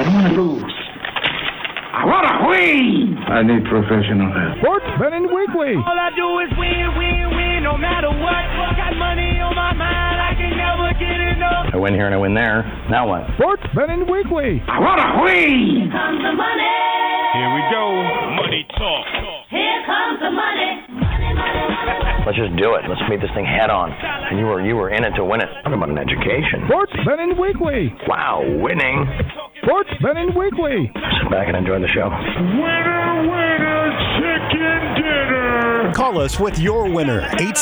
I don't want to lose. I want to win. I need professional help. Sports Betting Weekly. All I do is win, no matter what. Got money on my mind, I can never get enough. I win here and I win there. Now what? Sports Betting Weekly. I want to win. Here comes the money. Here we go. Money talk. Here comes the money. Let's just do it. Let's meet this thing head on. And you were in it to win it. Talk about an education. Sports Betting Weekly. Wow, winning. Sports Betting Weekly. Sit back and enjoy the show. Winner, chicken dinner. Call us with your winner,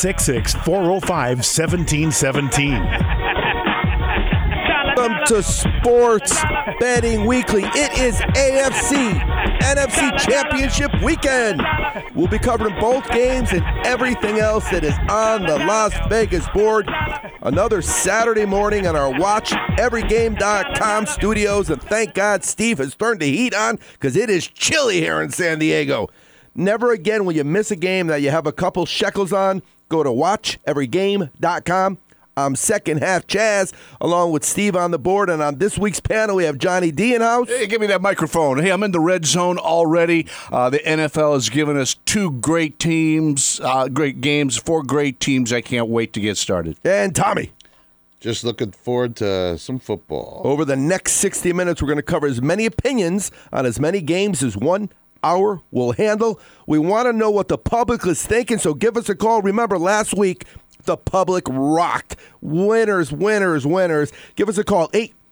866-405-1717. Welcome to Sports Betting Weekly. It is NFC Championship Weekend. We'll be covering both games and everything else that is on the Las Vegas board. Another Saturday morning on our WatchEveryGame.com studios, and thank God Steve has turned the heat on because it is chilly here in San Diego. Never again will you miss a game that you have a couple shekels on. Go to WatchEveryGame.com. I'm second half Chaz, along with Steve on the board. And on this week's panel, we have Johnny D in house. Hey, give me that microphone. Hey, I'm in the red zone already. The NFL has given us two great teams, great games, four great teams. I can't wait to get started. And Tommy. Just looking forward to some football. Over the next 60 minutes, we're going to cover as many opinions on as many games as 1 hour will handle. We want to know what the public is thinking, so give us a call. Remember, last week, the public rocked. Winners. Give us a call,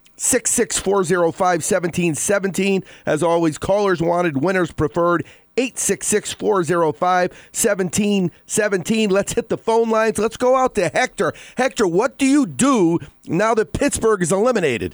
866-405-1717. As always, callers wanted, winners preferred, 866-405-1717. Let's hit the phone lines. Let's go out to Hector. Hector, what do you do now that Pittsburgh is eliminated?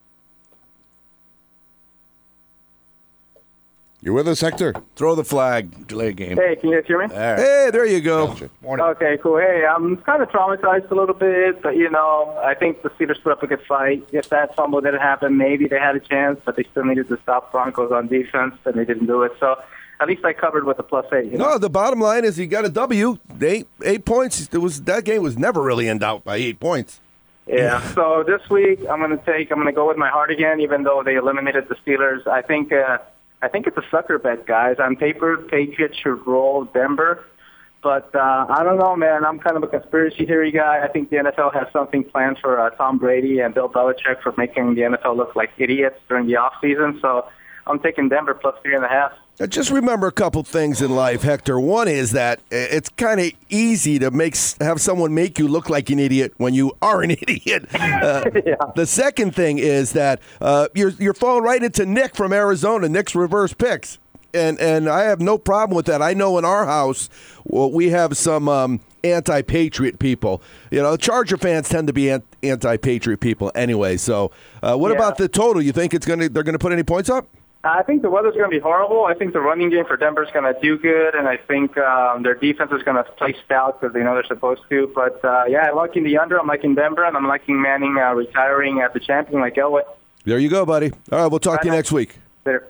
You with us, Hector? Throw the flag. Delay game. Hey, can you guys hear me? Right. Hey, there you go. Gotcha. Morning. Okay, cool. Hey, I'm kind of traumatized a little bit, but, I think the Steelers put up a good fight. If that fumble didn't happen, maybe they had a chance, but they still needed to stop Broncos on defense, and they didn't do it. So at least I covered with a +8. No, the bottom line is you got a W. 8 points. That game was never really in doubt by 8 points. Yeah. So this week I'm going to go with my heart again, even though they eliminated the Steelers. I think it's a sucker bet, guys. On paper, Patriots should roll Denver. But I don't know, man. I'm kind of a conspiracy theory guy. I think the NFL has something planned for Tom Brady and Bill Belichick for making the NFL look like idiots during the offseason. So I'm taking Denver +3.5. Just remember a couple things in life, Hector. One is that it's kind of easy to have someone make you look like an idiot when you are an idiot. Yeah. The second thing is that you're falling right into Nick from Arizona. Nick's reverse picks, and I have no problem with that. I know in our house we have some anti-Patriot people. Charger fans tend to be anti-Patriot people anyway. So, what about the total? You think they're going to put any points up? I think the weather's going to be horrible. I think the running game for Denver's going to do good, and I think their defense is going to play stout because they know they're supposed to. But, I'm liking the under. I'm liking Denver, and I'm liking Manning retiring as the champion like Elway. There you go, buddy. All right, we'll talk to you next week. Later.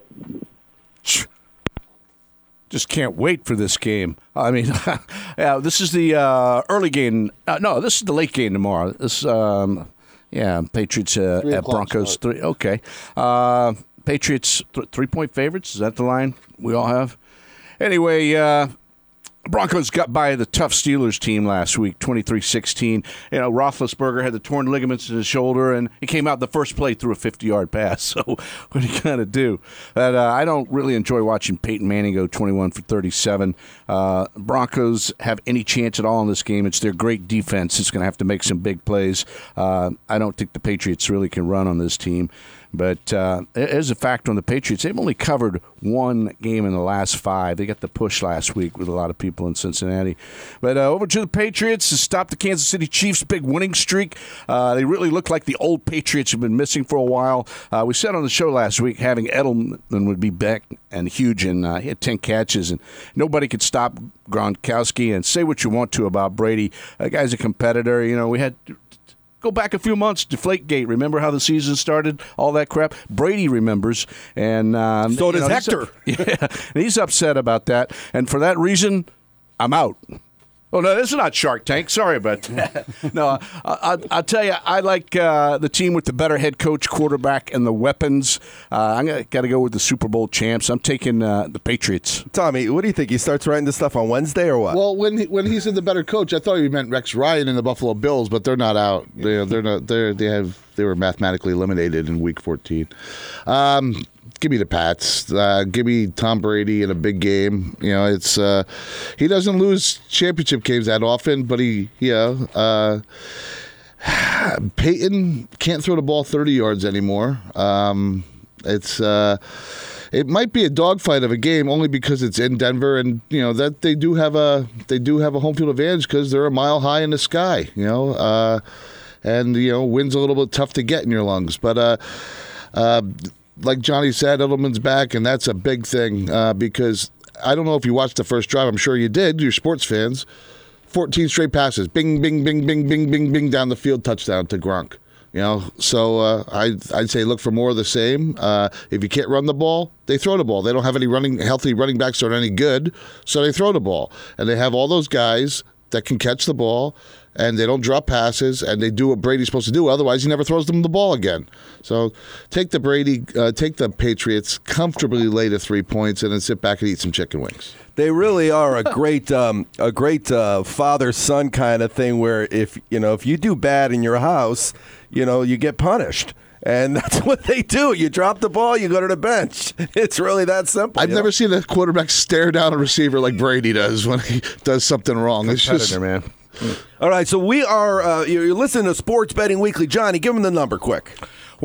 Just can't wait for this game. I mean, this is the early game. No, this is the late game tomorrow. This, Patriots at Broncos. 3. Okay. Patriots 3-point favorites. Is that the line we all have? Anyway, Broncos got by the tough Steelers team last week, 23-16. Roethlisberger had the torn ligaments in his shoulder, and he came out the first play through a 50-yard pass. So what are you going to do? But I don't really enjoy watching Peyton Manning go 21 for 37. Broncos have any chance at all in this game. It's their great defense. It's going to have to make some big plays. I don't think the Patriots really can run on this team. But as a fact on the Patriots, they've only covered one game in the last 5. They got the push last week with a lot of people in Cincinnati. But over to the Patriots to stop the Kansas City Chiefs' big winning streak. They really look like the old Patriots have been missing for a while. We said on the show last week having Edelman would be back and huge, and he had 10 catches, and nobody could stop Gronkowski. And say what you want to about Brady. That guy's a competitor. We had... Go back a few months, Deflategate. Remember how the season started? All that crap. Brady remembers, and so does Hector. He's upset about that, and for that reason, I'm out. Oh, no, this is not Shark Tank. Sorry about that. No, I'll tell you, I like the team with the better head coach, quarterback, and the weapons. I'm got to go with the Super Bowl champs. I'm taking the Patriots. Tommy, what do you think? He starts writing this stuff on Wednesday or what? Well, when he said the better coach, I thought he meant Rex Ryan and the Buffalo Bills, but they're not out. They're not. They were mathematically eliminated in Week 14. Give me the Pats. Give me Tom Brady in a big game. It's he doesn't lose championship games that often, but Peyton can't throw the ball 30 yards anymore. It might be a dogfight of a game only because it's in Denver, and that they do have a home field advantage because they're a mile high in the sky. And wind's a little bit tough to get in your lungs, but. Like Johnny said, Edelman's back, and that's a big thing because I don't know if you watched the first drive. I'm sure you did. You're sports fans. 14 straight passes. Bing, bing, bing, bing, bing, bing, bing down the field. Touchdown to Gronk. So I'd say look for more of the same. If you can't run the ball, they throw the ball. They don't have any healthy running backs that are any good, so they throw the ball. And they have all those guys that can catch the ball, and they don't drop passes, and they do what Brady's supposed to do. Otherwise, he never throws them the ball again. So take the Patriots, comfortably lay to 3 points, and then sit back and eat some chicken wings. They really are a great father-son kind of thing where if you do bad in your house, you get punished. And that's what they do. You drop the ball, you go to the bench. It's really that simple. I've never seen a quarterback stare down a receiver like Brady does when he does something wrong. It's just, man. All right, so we are you're listening to Sports Betting Weekly. Johnny, give them the number quick.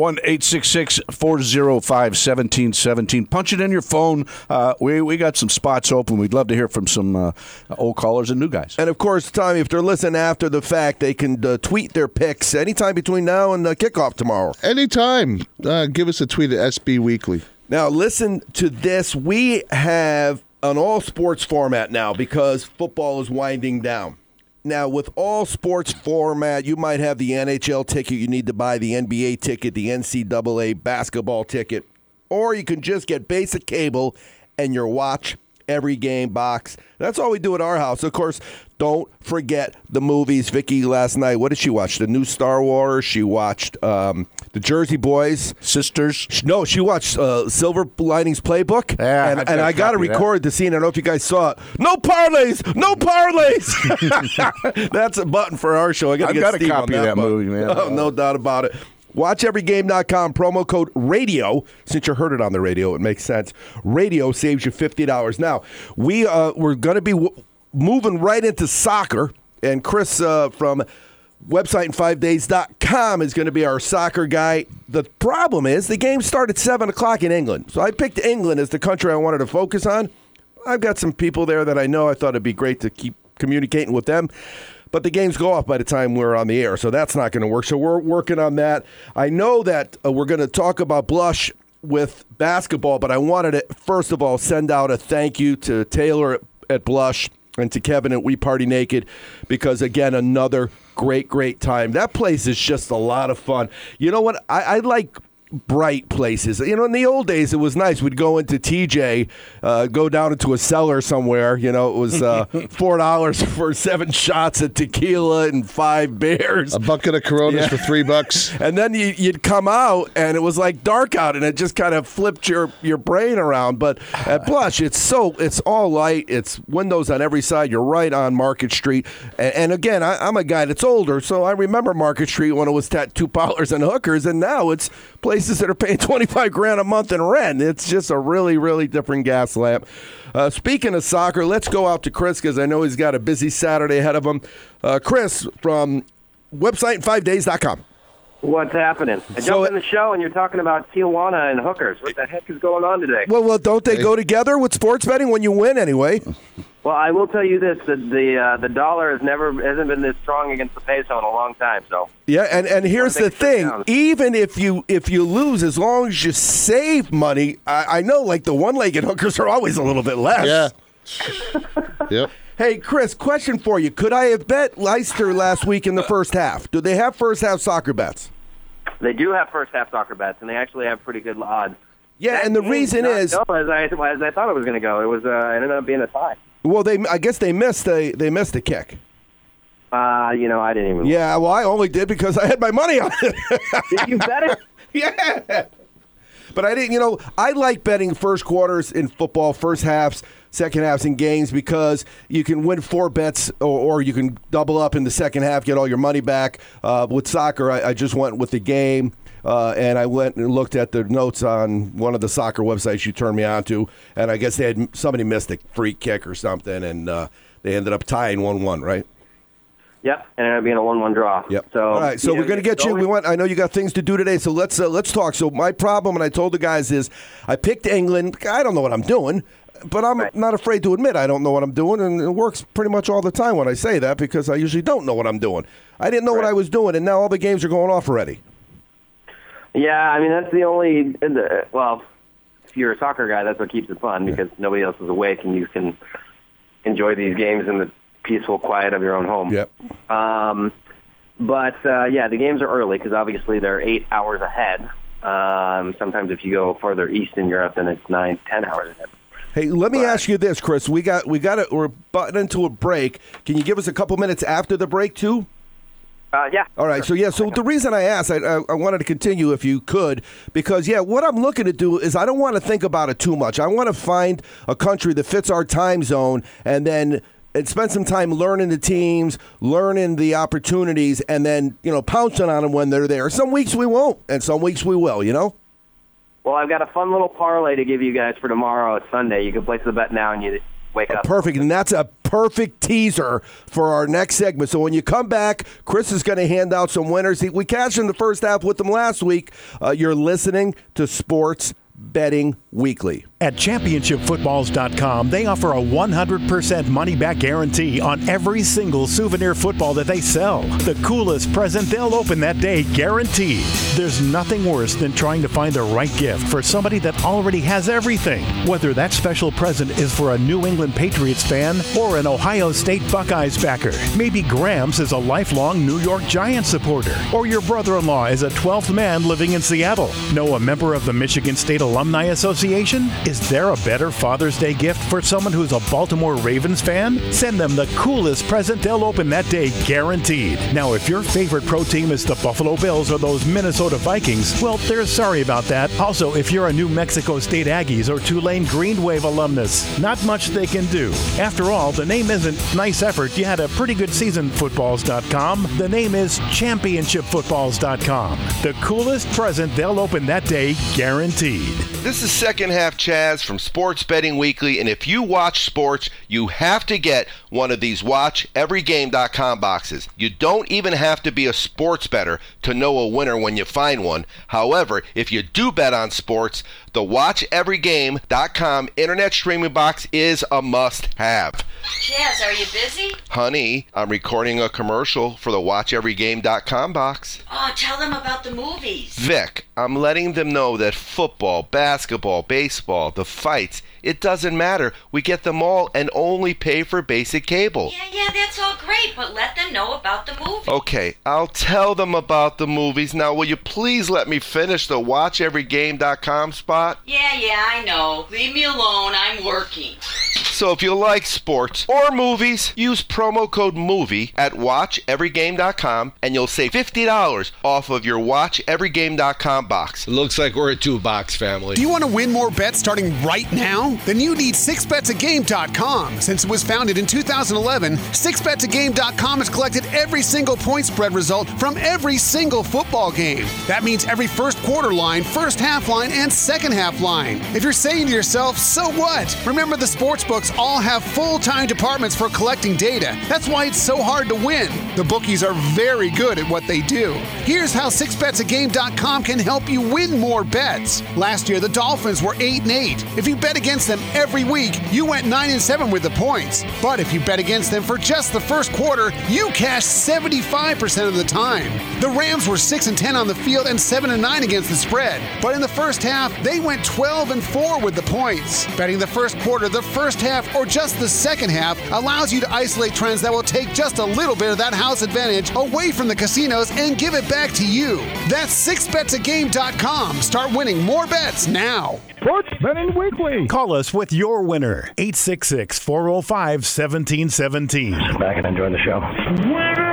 1-866-405-1717. Punch it in your phone. We got some spots open. We'd love to hear from some old callers and new guys. And, of course, Tommy, if they're listening after the fact, they can tweet their picks anytime between now and kickoff tomorrow. Anytime. Give us a tweet at SB Weekly. Now, listen to this. We have an all-sports format now because football is winding down. Now, with all sports format, you might have the NHL ticket. You need to buy the NBA ticket, the NCAA basketball ticket, or you can just get basic cable and your watch every game box. That's all we do at our house. Of course, don't forget the movies. Vicky last night, what did she watch? The new Star Wars. She watched the Jersey Boys. Sisters. No, she watched Silver Linings Playbook. Yeah, and I got to record the scene. I don't know if you guys saw it. No parlays! No parlays! That's a button for our show. I've got a copy of that movie, man. Oh, no doubt about it. WatchEveryGame.com, promo code RADIO. Since you heard it on the radio, it makes sense. Radio saves you $50. Now, we're going to be moving right into soccer, and Chris from website5days.com is going to be our soccer guy. The problem is the game started at 7 o'clock in England, so I picked England as the country I wanted to focus on. I've got some people there that I know. I thought it'd be great to keep communicating with them. But the games go off by the time we're on the air, so that's not going to work. So we're working on that. I know that we're going to talk about Blush with basketball, but I wanted to, first of all, send out a thank you to Taylor at Blush and to Kevin at We Party Naked because, again, another great time. That place is just a lot of fun. You know what? I like bright places. In the old days, it was nice. We'd go into TJ, go down into a cellar somewhere. It was $4 for 7 shots of tequila and 5 beers. A bucket of Coronas for $3. And then you'd come out, and it was like dark out, and it just kind of flipped your brain around. But at Blush, it's all light. It's windows on every side. You're right on Market Street. And again, I'm a guy that's older, so I remember Market Street when it was tattoo parlors and hookers, and now it's places that are paying $25,000 a month in rent. It's just a really, really different gas lamp. Speaking of soccer, let's go out to Chris because I know he's got a busy Saturday ahead of him. Chris from website5days.com. What's happening? I jumped in the show and you're talking about Tijuana and hookers. What the heck is going on today? Well, don't they go together with sports betting when you win anyway? Well, I will tell you this: the dollar hasn't been this strong against the peso in a long time. So yeah, and here's the thing: even if you lose, as long as you save money, I know like the one-legged hookers are always a little bit less. Yeah. Yep. Hey, Chris, question for you: could I have bet Leicester last week in the first half? Do they have first half soccer bets? They do have first half soccer bets, and they actually have pretty good odds. Yeah, that and the reason is as I thought it was going to go. It was ended up being a tie. Well, I guess they missed a kick. I didn't even. Yeah, well, I only did because I had my money on it. Did you bet it? Yeah. But I didn't, I like betting first quarters in football, first halves, second halves in games because you can win 4 bets or you can double up in the second half, get all your money back. With soccer, I just went with the game. And I went and looked at the notes on one of the soccer websites you turned me on to, and I guess somebody missed a free kick or something, and they ended up tying 1-1, right? Yep, and it ended up being a 1-1 draw. Yep. So, all right, so we're going to get you. I know you got things to do today, so let's talk. So my problem, and I told the guys, is I picked England. I don't know what I'm doing, but I'm not afraid to admit I don't know what I'm doing, and it works pretty much all the time when I say that because I usually don't know what I'm doing. I didn't know what I was doing, and now all the games are going off already. Yeah, I mean, that's the only well, if you're a soccer guy, that's what keeps it fun because nobody else is awake and you can enjoy these games in the peaceful quiet of your own home. Yep. But the games are early because obviously they're 8 hours ahead. Sometimes if you go further east in Europe, then it's 9-10 hours ahead. Hey, let me ask you this, Chris. We're butting into a break. Can you give us a couple minutes after the break too? Yeah. All right. Sure. So the reason I asked, I wanted to continue if you could, because, what I'm looking to do is I don't want to think about it too much. I want to find a country that fits our time zone and spend some time learning the teams, learning the opportunities, and then, pouncing on them when they're there. Some weeks we won't, and some weeks we will, Well, I've got a fun little parlay to give you guys for tomorrow. It's Sunday. You can place the bet now and you wake up. Perfect, and that's a perfect teaser for our next segment. So when you come back, Chris is going to hand out some winners. We cashed in the first half with them last week. You're listening to Sports Betting Weekly. At ChampionshipFootballs.com, they offer a 100% money-back guarantee on every single souvenir football that they sell. The coolest present they'll open that day, guaranteed. There's nothing worse than trying to find the right gift for somebody that already has everything. Whether that special present is for a New England Patriots fan or an Ohio State Buckeyes backer. Maybe Gramps is a lifelong New York Giants supporter. Or your brother-in-law is a 12th man living in Seattle. Know a member of the Michigan State Alumni Association? Is there a better Father's Day gift for someone who's a Baltimore Ravens fan? Send them the coolest present they'll open that day, guaranteed. Now, if your favorite pro team is the Buffalo Bills or those Minnesota Vikings, well, they're sorry about that. Also, if you're a New Mexico State Aggies or Tulane Green Wave alumnus, not much they can do. After all, the name isn't nice effort. You had a pretty good season, footballs.com. The name is championshipfootballs.com. The coolest present they'll open that day, guaranteed. This is Second Half Chaz from Sports Betting Weekly, and if you watch sports, you have to get one of these WatchEveryGame.com boxes. You don't even have to be a sports bettor to know a winner when you find one. However, if you do bet on sports, the WatchEveryGame.com internet streaming box is a must-have. Chaz, are you busy? Honey, I'm recording a commercial for the WatchEveryGame.com box. Oh, tell them about the movies. Vic, I'm letting them know that football, basketball, baseball, the fights, it doesn't matter. We get them all and only pay for basic cable. Yeah, that's all great, but let them know about the movies. Okay, I'll tell them about the movies. Now, will you please let me finish the WatchEveryGame.com spot? Yeah, I know. Leave me alone. I'm working. So if you like sports or movies, use promo code MOVIE at WatchEveryGame.com and you'll save $50 off of your WatchEveryGame.com box. It looks like we're a two-box family. Do you want to win more bets starting right now? Then you need 6betsagame.com. Since it was founded in 2011, 6betsagame.com has collected every single point spread result from every single football game. That means every first quarter line, first half line, and second half line. If you're saying to yourself, so what? Remember, the sportsbooks all have full-time departments for collecting data. That's why it's so hard to win. The bookies are very good at what they do. Here's how 6betsagame.com can help you win more bets. Last year, the Dolphins were 8-8. If you bet against them every week, you went 9-7 with the points. But if you bet against them for just the first quarter, you cashed 75% of the time. The Rams were 6-10 on the field and 7-9 against the spread. But in the first half, they went 12-4 with the points. Betting the first quarter, the first half, or just the second half allows you to isolate trends that will take just a little bit of that house advantage away from the casinos and give it back to you. That's 6betsagame.com. Start winning more bets now. Sports Betting Weekly. Call us with your winner. 866-405-1717. Sit back and enjoy the show. Winner!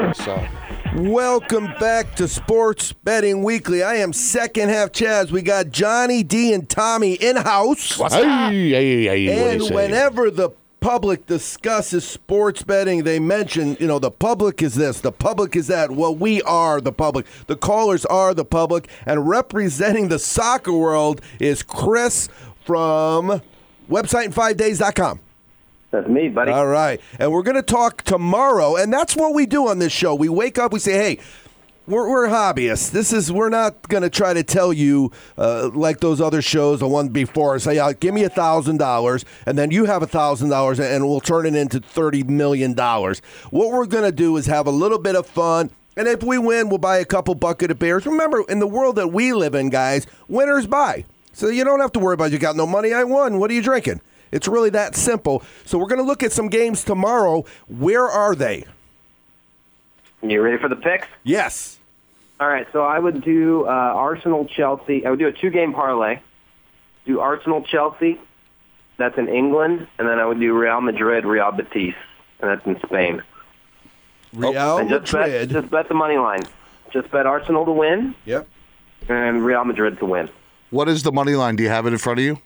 So. Welcome back to Sports Betting Weekly. I am second half Chaz. We got Johnny D and Tommy in-house. What's up? And whenever the public discusses sports betting, they mention, the public is this, the public is that. Well, we are the public. The callers are the public. And representing the soccer world is Chris from website5days.com. That's me, buddy. All right. And we're going to talk tomorrow, and that's what we do on this show. We wake up, we say, hey, we're hobbyists. We're not going to try to tell you like those other shows, the one before, say, give me $1,000, and then you have $1,000, and we'll turn it into $30 million. What we're going to do is have a little bit of fun, and if we win, we'll buy a couple bucket of beers. Remember, in the world that we live in, guys, winners buy. So you don't have to worry about you got no money, I won. What are you drinking? It's really that simple. So we're going to look at some games tomorrow. Where are they? You ready for the picks? Yes. All right, so I would do Arsenal-Chelsea. I would do a 2-game parlay. Do Arsenal-Chelsea. That's in England. And then I would do Real Madrid-Real Betis. And that's in Spain. Real Madrid. Just bet the money line. Just bet Arsenal to win. Yep. And Real Madrid to win. What is the money line? Do you have it in front of you?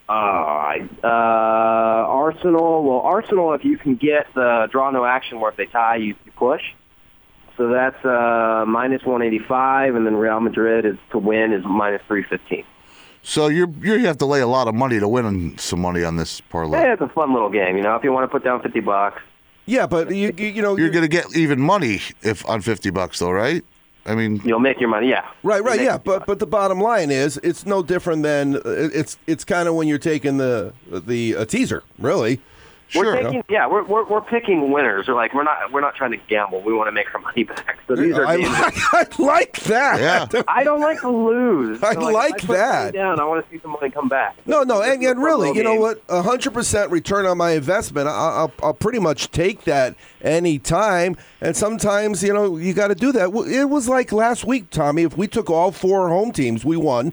Arsenal. Well, Arsenal, if you can get the draw no action where if they tie, you push. So that's minus 185, and then Real Madrid is to win is minus 315. So you have to lay a lot of money to win some money on this parlay. Yeah, it's a fun little game. If you want to put down $50. Yeah, but you're going to get even money if on $50 though, right? I mean, you'll make your money, yeah. Right, yeah. But the bottom line is, it's no different than it's kind of when you're taking the teaser, really. We're picking winners. We're not trying to gamble. We want to make our money back. So these are games I like that. Yeah. I don't like to lose. I like that. Down, I want to see some money come back. No, and really, you know what? 100% return on my investment. I'll pretty much take that any time. And sometimes, you got to do that. It was like last week, Tommy. If we took all 4 home teams, we won.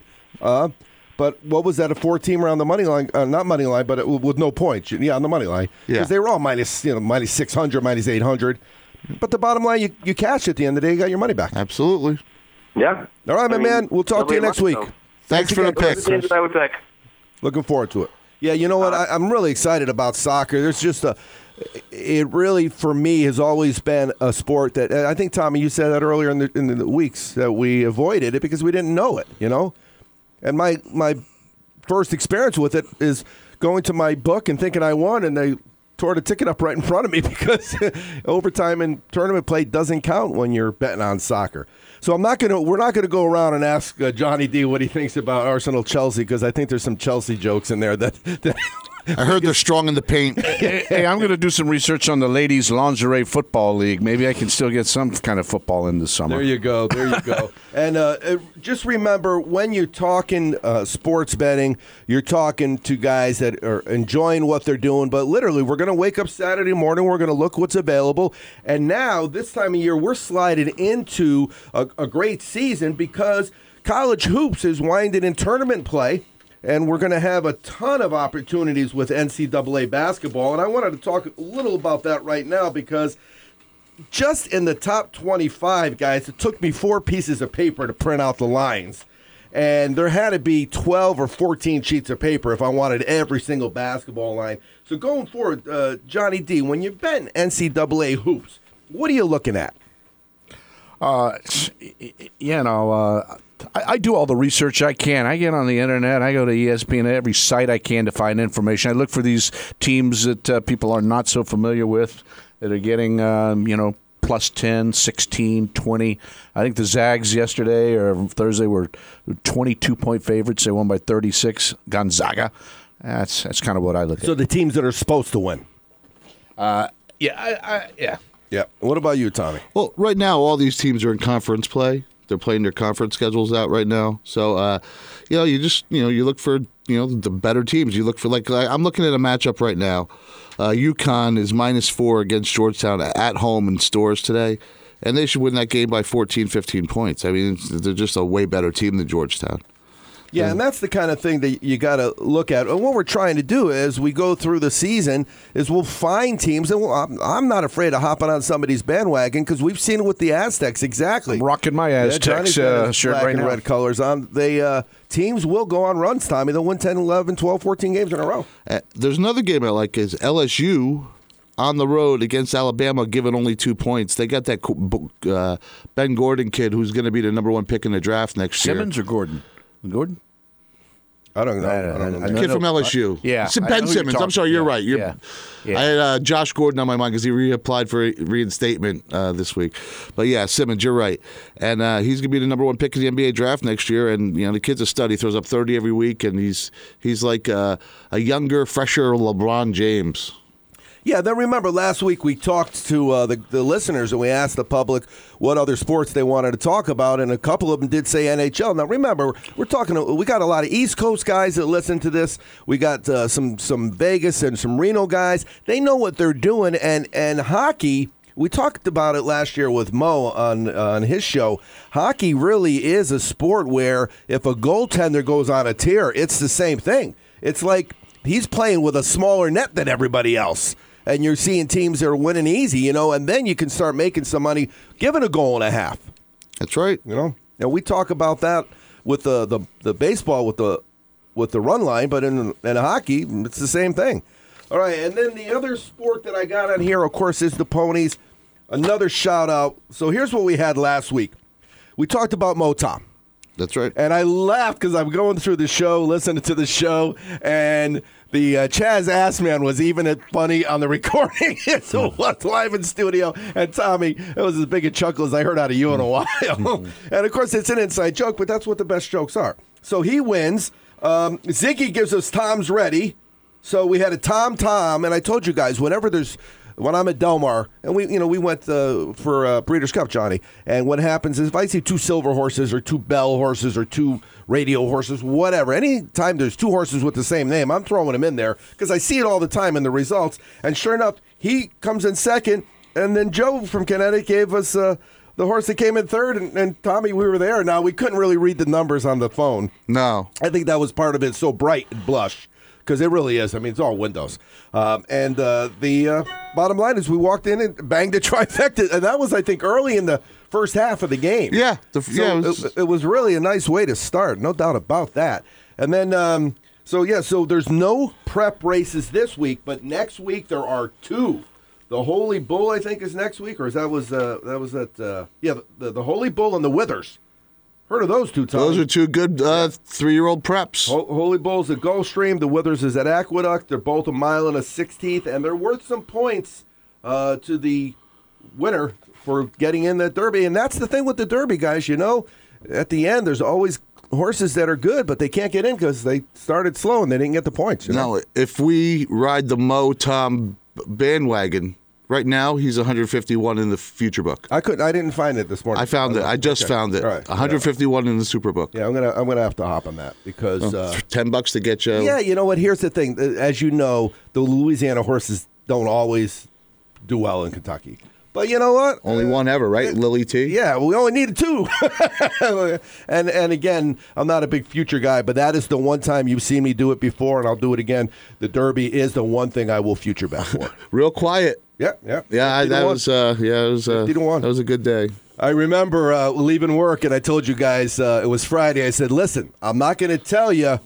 But what was that, a 4-teamer on the money line? Not money line, but with no points. Yeah, on the money line. Because they were all minus 600, minus 800. But the bottom line, you cash at the end of the day, you got your money back. Absolutely. Yeah. All right, man. We'll talk to you next week. Thanks for the pick, Chris. I would pick. Looking forward to it. Yeah, you know what? I'm really excited about soccer. There's just it really, for me, has always been a sport that, I think, Tommy, you said that earlier in the weeks, that we avoided it because we didn't know it, And my first experience with it is going to my book and thinking I won, and they tore the ticket up right in front of me because overtime and tournament play doesn't count when you're betting on soccer. So we're not gonna go around and ask Johnny D what he thinks about Arsenal-Chelsea, because I think there's some Chelsea jokes in there that I heard they're strong in the paint. Hey, I'm going to do some research on the Ladies Lingerie Football League. Maybe I can still get some kind of football in the summer. There you go. And just remember, when you're talking sports betting, you're talking to guys that are enjoying what they're doing. But literally, we're going to wake up Saturday morning. We're going to look what's available. And now, this time of year, we're sliding into a great season because college hoops is winding in tournament play. And we're going to have a ton of opportunities with NCAA basketball. And I wanted to talk a little about that right now because just in the top 25, guys, it took me 4 pieces of paper to print out the lines. And there had to be 12 or 14 sheets of paper if I wanted every single basketball line. So going forward, Johnny D, when you're betting NCAA hoops, what are you looking at? I do all the research I can. I get on the internet. I go to ESPN, every site I can to find information. I look for these teams that people are not so familiar with that are getting, plus 10, 16, 20. I think the Zags yesterday or Thursday were 22-point favorites. They won by 36. Gonzaga. That's kind of what I look at. So the teams that are supposed to win. Yeah. What about you, Tommy? Well, right now, all these teams are in conference play. They're playing their conference schedules out right now. So, you just, you look for, the better teams. You look for, I'm looking at a matchup right now. UConn is -4 against Georgetown at home in Stores today. And they should win that game by 14, 15 points. I mean, they're just a way better team than Georgetown. Yeah, and that's the kind of thing that you got to look at. And what we're trying to do as we go through the season is we'll find teams, and I'm not afraid of hopping on somebody's bandwagon because we've seen it with the Aztecs. Exactly, I'm rocking my Aztecs shirt black right and now. red colors on. Teams will go on runs, Tommy. They'll win 10, 11, 12, 14 games in a row. There's another game I like is LSU on the road against Alabama, giving only 2 points. They got that Ben Gordon kid who's going to be the number 1 pick in the draft next year. Simmons or Gordon? Gordon? I don't know. The kid from LSU. Yeah. Ben Simmons. I'm sorry, you're right. Yeah. I had Josh Gordon on my mind because he reapplied for reinstatement this week. But yeah, Simmons, you're right. And he's going to be the number 1 pick in the NBA draft next year. And the kid's a stud. He throws up 30 every week, and he's like a younger, fresher LeBron James. Yeah, then remember last week we talked to the listeners and we asked the public what other sports they wanted to talk about, and a couple of them did say NHL. Now remember, we got a lot of East Coast guys that listen to this. We got some Vegas and some Reno guys. They know what they're doing, and hockey. We talked about it last year with Mo on his show. Hockey really is a sport where if a goaltender goes on a tear, it's the same thing. It's like he's playing with a smaller net than everybody else. And you're seeing teams that are winning easy, and then you can start making some money giving a goal and a half. That's right. And we talk about that with the baseball with the run line, but in hockey, it's the same thing. All right, and then the other sport that I got on here, of course, is the ponies. Another shout out. So here's what we had last week. We talked about Motom. That's right. And I laughed because I'm going through the show, listening to the show, and the Chaz Assman was even funny on the recording. So it was live in studio. And Tommy, it was as big a chuckle as I heard out of you in a while. And of course, it's an inside joke, but that's what the best jokes are. So he wins. Ziggy gives us Tom's Ready. So we had a Tom, and I told you guys, when I'm at Del Mar, and we went for Breeders' Cup, Johnny, and what happens is if I see 2 silver horses or 2 bell horses or 2 radio horses, whatever, anytime there's 2 horses with the same name, I'm throwing them in there because I see it all the time in the results. And sure enough, he comes in second, and then Joe from Connecticut gave us the horse that came in third, and Tommy, we were there. Now, we couldn't really read the numbers on the phone. No. I think that was part of it, so bright and blush. Because it really is. I mean, it's all windows. And the bottom line is we walked in and banged a trifecta. And that was, I think, early in the first half of the game. Yeah. It was really a nice way to start. No doubt about that. And then, so there's no prep races this week. But next week there are 2. The Holy Bull, I think, is next week. Or the Holy Bull and the Withers. Heard of those 2, Tom? Those are 2 good 3-year-old preps. Holy Bull's at Gulfstream. The Withers is at Aqueduct. They're both 1 mile and a 16th, and they're worth some points to the winner for getting in that Derby. And that's the thing with the Derby, guys. At the end, there's always horses that are good, but they can't get in because they started slow and they didn't get the points. Now, if we ride the Motom bandwagon, right now, he's 151 in the future book. I didn't find it this morning. I found it. I just found it. Right. 151 in the super book. Yeah, I'm gonna have to hop on that because $10 to get you. Yeah, you know what? Here's the thing. As you know, the Louisiana horses don't always do well in Kentucky. But you know what? Only one ever, right? Lily T. Yeah, we only needed 2. and again, I'm not a big future guy, but that is the one time you've seen me do it before, and I'll do it again. The Derby is the one thing I will future bet for. Real quiet. Yeah. That was 50-1. That was a good day. I remember leaving work, and I told you guys it was Friday. I said, "Listen, I'm not going to tell you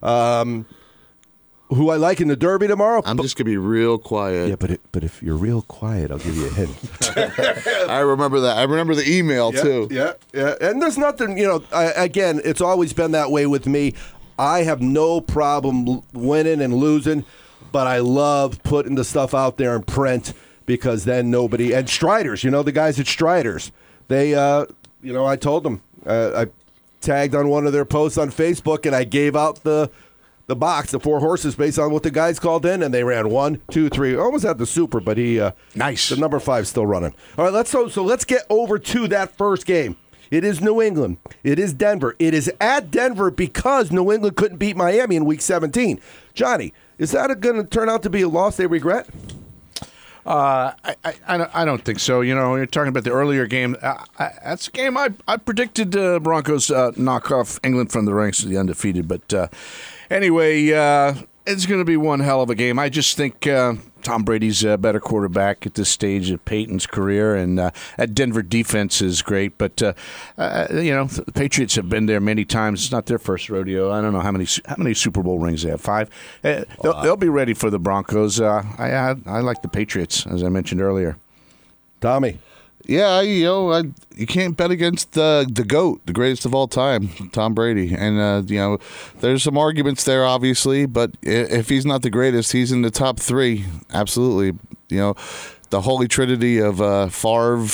who I like in the Derby tomorrow. I'm just going to be real quiet." Yeah, but if you're real quiet, I'll give you a hint. I remember that. I remember the email too. Yeah. And there's nothing. Again, it's always been that way with me. I have no problem winning and losing. But I love putting the stuff out there in print because then nobody... And Striders, the guys at Striders, they, I told them. I tagged on one of their posts on Facebook, and I gave out the box, the 4 horses, based on what the guys called in, and they ran 1, 2, 3. Almost had the super, but he... nice. The number 5 still running. All right, let's get over to that first game. It is New England. It is Denver. It is at Denver because New England couldn't beat Miami in Week 17. Johnny... Is that going to turn out to be a loss they regret? I don't think so. You know, you're talking about the earlier game. That's a game I predicted Broncos knock off England from the ranks of the undefeated. But anyway, it's going to be one hell of a game. I just think Tom Brady's a better quarterback at this stage of Peyton's career, and that Denver defense is great. But the Patriots have been there many times. It's not their first rodeo. I don't know how many Super Bowl rings they have. 5. They'll be ready for the Broncos. I like the Patriots, as I mentioned earlier. Tommy. Yeah, you can't bet against the GOAT, the greatest of all time, Tom Brady. And, there's some arguments there, obviously, but if he's not the greatest, he's in the top 3. Absolutely. The holy trinity of Favre,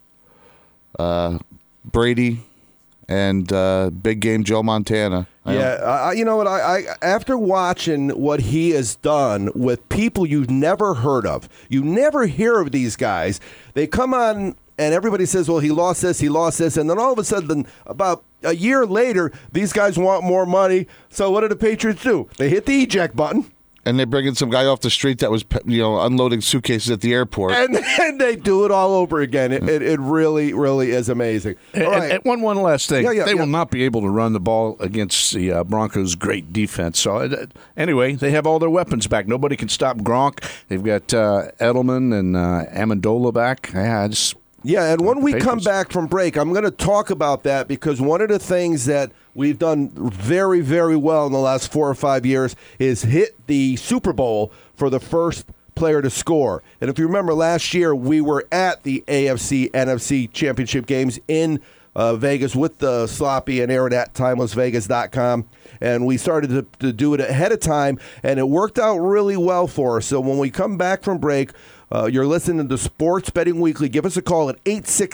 Brady, and big game Joe Montana. You know what? I after watching what he has done with people you've never heard of, you never hear of these guys. They come on and everybody says, well, he lost this, and then all of a sudden, about a year later, these guys want more money. So what do the Patriots do? They hit the eject button. And they bring in some guy off the street that was, unloading suitcases at the airport. And then they do it all over again. It really, really is amazing. All right. And one last thing. They will not be able to run the ball against the Broncos' great defense. So, anyway, they have all their weapons back. Nobody can stop Gronk. They've got Edelman and Amendola back. And when we come back from break, I'm going to talk about that because one of the things that we've done very, very well in the last 4 or 5 years is hit the Super Bowl for the first player to score. And if you remember last year, we were at the AFC, NFC championship games in Vegas with the Sloppy and Aaron at timelessvegas.com. And we started to do it ahead of time, and it worked out really well for us. So when we come back from break, you're listening to Sports Betting Weekly. Give us a call at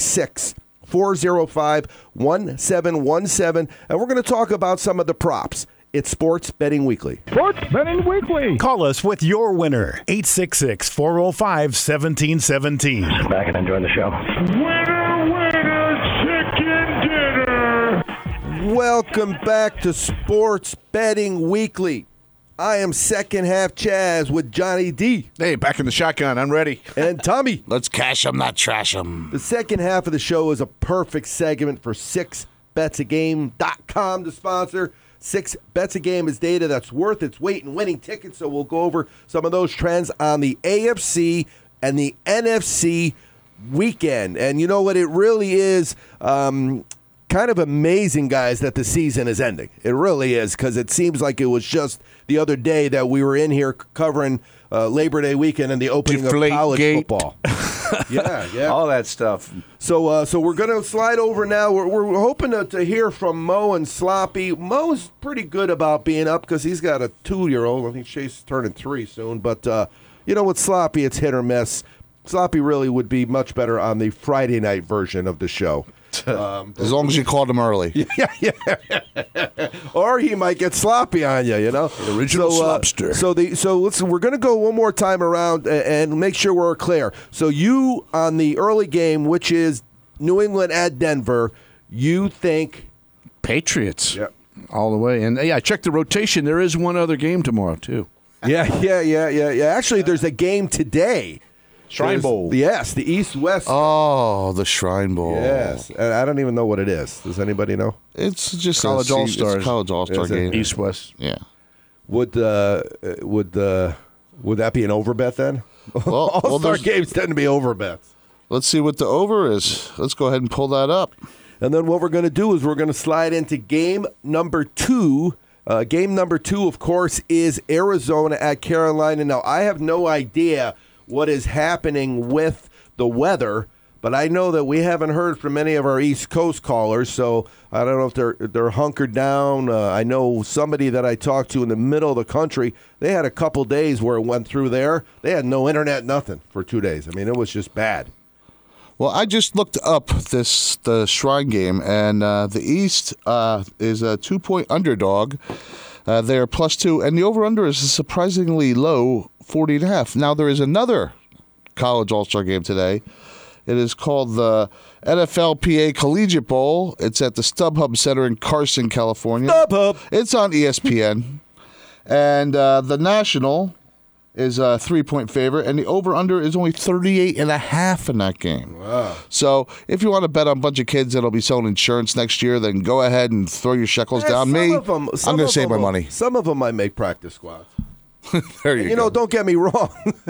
866-405-1717, and we're going to talk about some of the props. It's Sports Betting Weekly. Sports Betting Weekly. Call us with your winner, 866-405-1717. Back and enjoy the show. Winner, chicken dinner. Welcome back to Sports Betting Weekly. I am second half Chaz with Johnny D. Hey, back in the shotgun. I'm ready. And Tommy. Let's cash them, not trash them. The second half of the show is a perfect segment for 6betsagame.com to sponsor. 6betsagame is data that's worth its weight in winning tickets, so we'll go over some of those trends on the AFC and the NFC weekend. And you know what? It really is kind of amazing, guys, that the season is ending. It really is, because it seems like it was just the other day that we were in here covering Labor Day weekend and the opening of college football. Yeah. All that stuff. So we're going to slide over now. We're hoping to hear from Mo and Sloppy. Mo's pretty good about being up because he's got a 2-year-old. I think Chase turning 3 soon. But, with Sloppy, it's hit or miss. Sloppy really would be much better on the Friday night version of the show. As long as you called him early. Yeah. Or he might get sloppy on you, The original slopster. We're going to go one more time around and make sure we're clear. So you, on the early game, which is New England at Denver, you think Patriots. Yep. All the way. And, I checked the rotation. There is one other game tomorrow, too. Yeah. Actually, there's a game today. Shrine Bowl. Yes, the East-West. Oh, the Shrine Bowl. Yes. I don't even know what it is. Does anybody know? It's just College All-Stars. College All-Star game. East-West. Yeah. Would that be an overbet then? Well, All-Star games tend to be overbets. Let's see what the over is. Let's go ahead and pull that up. And then what we're going to do is we're going to slide into game number 2. Game number 2, of course, is Arizona at Carolina. Now, I have no idea what is happening with the weather, but I know that we haven't heard from any of our East Coast callers, so I don't know if they're hunkered down. I know somebody that I talked to in the middle of the country, they had a couple days where it went through there. They had no internet, nothing for 2 days. I mean, it was just bad. Well, I just looked up the Shrine game, and the East is a 2-point underdog. They are +2, and the over-under is surprisingly low, 40.5. Now, there is another college all-star game today. It is called the NFLPA Collegiate Bowl. It's at the StubHub Center in Carson, California. StubHub. It's on ESPN. And the National is a 3-point favorite, and the over-under is only 38.5 in that game. Wow. So if you want to bet on a bunch of kids that'll be selling insurance next year, then go ahead and throw your shekels down. Me, I'm going to save my money. Some of them might make practice squads. There you go. Don't get me wrong.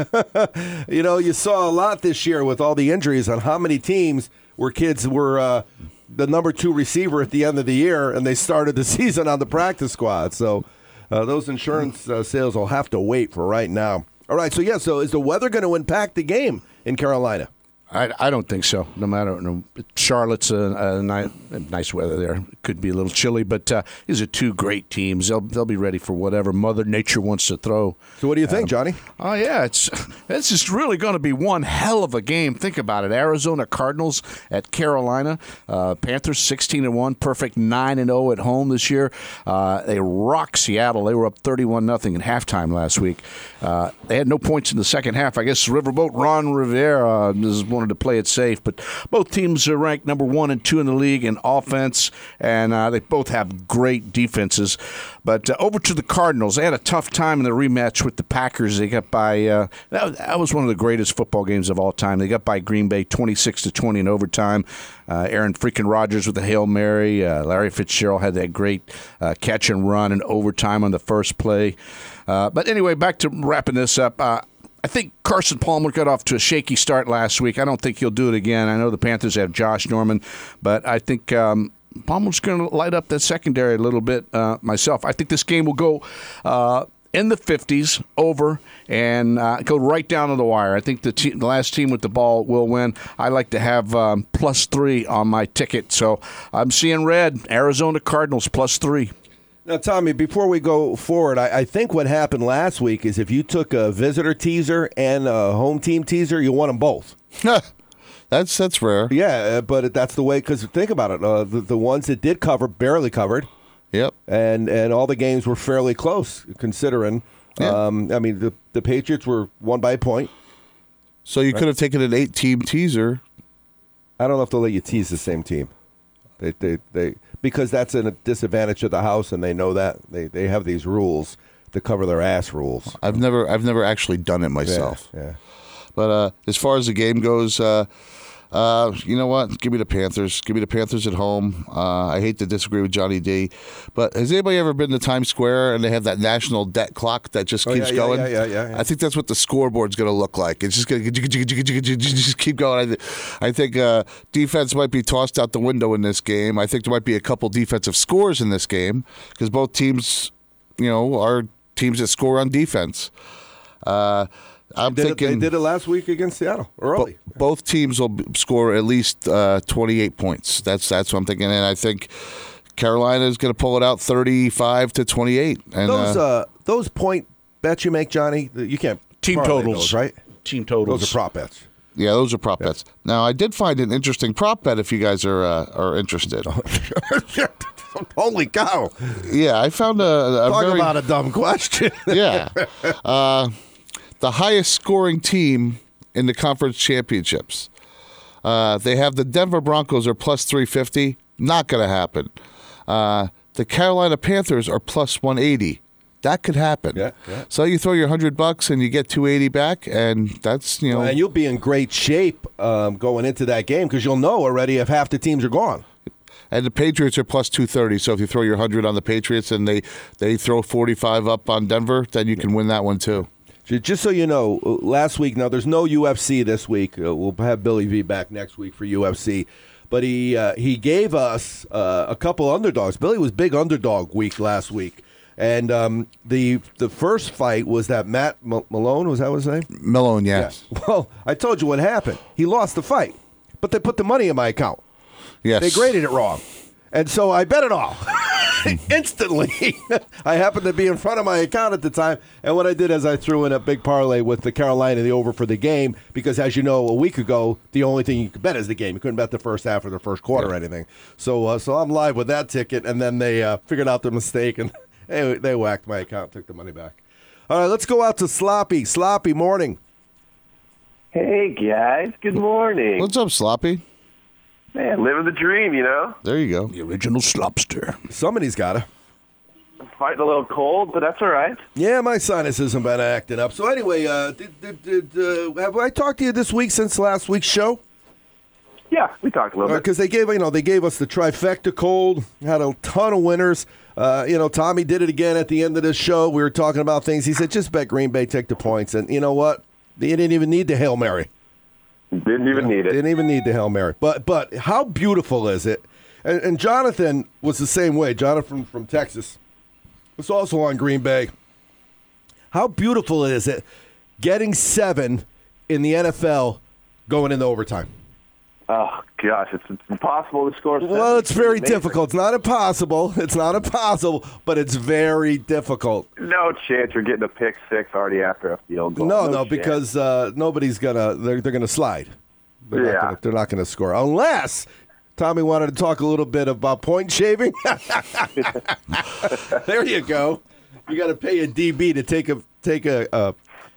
You saw a lot this year with all the injuries on how many teams where kids were the number 2 receiver at the end of the year, and they started the season on the practice squad. So those insurance sales will have to wait for right now. All right, so is the weather going to impact the game in Carolina? I don't think so. No matter, Charlotte's a nice weather there. It could be a little chilly, but these are 2 great teams. They'll be ready for whatever Mother Nature wants to throw. So what do you think, Johnny? Oh yeah, it's just really going to be one hell of a game. Think about it: Arizona Cardinals at Carolina. Panthers 16-1, perfect 9-0 at home this year. They rocked Seattle. They were up 31-0 at halftime last week. They had no points in the second half. I guess Riverboat Ron Rivera wanted to play it safe, but both teams are ranked number 1 and 2 in the league in offense, and they both have great defenses. But over to the Cardinals, they had a tough time in the rematch with the Packers. They got by that was one of the greatest football games of all time. They got by Green Bay 26-20 in overtime. Aaron freaking Rodgers with the Hail Mary. Larry Fitzgerald had that great catch and run in overtime on the first play. But anyway, back to wrapping this up. I think Carson Palmer got off to a shaky start last week. I don't think he'll do it again. I know the Panthers have Josh Norman, but I think Palmer's going to light up that secondary a little bit myself. I think this game will go in the 50s over and go right down to the wire. I think the last team with the ball will win. I like to have +3 on my ticket, so I'm seeing red. Arizona Cardinals +3. Now, Tommy, before we go forward, I think what happened last week is if you took a visitor teaser and a home team teaser, you won them both. That's rare. Yeah, but that's the way, because think about it. The ones that did cover barely covered. Yep. And all the games were fairly close, considering. Yeah. I mean, the Patriots were won by a point. So you could have taken an 8-team teaser. I don't know if they'll let you tease the same team. They because that's a disadvantage of the house, and they know that they have these rules to cover their ass rules. I've never actually done it myself. Yeah. But as far as the game goes, you know what? Give me the Panthers. Give me the Panthers at home. I hate to disagree with Johnny D, but has anybody ever been to Times Square and they have that national debt clock that just keeps going? Yeah. I think that's what the scoreboard's going to look like. It's just going to just keep going. I think defense might be tossed out the window in this game. I think there might be a couple defensive scores in this game because both teams, are teams that score on defense. I'm thinking they did it last week against Seattle early. Both teams will score at least 28 points. That's what I'm thinking, and I think Carolina is going to pull it out 35-28. And those point bets you make, Johnny, you can't team totals, those, right? Team totals. Those are prop bets. Yeah, those are prop bets. Now, I did find an interesting prop bet if you guys are interested. Holy cow! Yeah, I found talk about a dumb question. Yeah. The highest scoring team in the conference championships. They have the Denver Broncos are +350. Not going to happen. The Carolina Panthers are +180. That could happen. Yeah. So you throw your $100 and you get $280 back, and that's And you'll be in great shape going into that game because you'll know already if half the teams are gone. And the Patriots are +230. So if you throw your 100 on the Patriots and they throw 45 up on Denver, then you can win that one too. Just so you know, last week, now there's no UFC this week. We'll have Billy V back next week for UFC. But he gave us a couple underdogs. Billy was big underdog week last week. And the first fight was that Matt Malone, was that his name? Malone, yes. Yeah. Well, I told you what happened. He lost the fight, but they put the money in my account. Yes. They graded it wrong. And so I bet it all. Instantly. I happened to be in front of my account at the time, and what I did is I threw in a big parlay with the Carolina, the over for the game, because as you know, a week ago, the only thing you could bet is the game. You couldn't bet the first half or the first quarter or anything. So I'm live with that ticket, and then they figured out their mistake, and they whacked my account, took the money back. All right, let's go out to Sloppy. Sloppy, morning. Hey, guys. Good morning. What's up, Sloppy? Man, living the dream, There you go. The original Slopster. Somebody's got to. fighting a little cold, but that's all right. Yeah, my sinuses have been acting up. So anyway, have I talked to you this week since last week's show? Yeah, we talked a little bit. Because they gave us the trifecta cold, had a ton of winners. Tommy did it again at the end of the show. We were talking about things. He said, just bet Green Bay, take the points. And you know what? They didn't even need the Hail Mary. Didn't even need it. Didn't even need the Hail Mary. But how beautiful is it? And Jonathan was the same way. Jonathan from Texas was also on Green Bay. How beautiful is it getting 7 in the NFL going into overtime? Oh, gosh, it's impossible to score 7. Well, it's very difficult. It's not impossible. But it's very difficult. No chance you're getting a pick 6 already after a field goal. No, because nobody's gonna. They're gonna slide. They're not gonna score unless Tommy wanted to talk a little bit about point shaving. There you go. You got to pay a DB to take a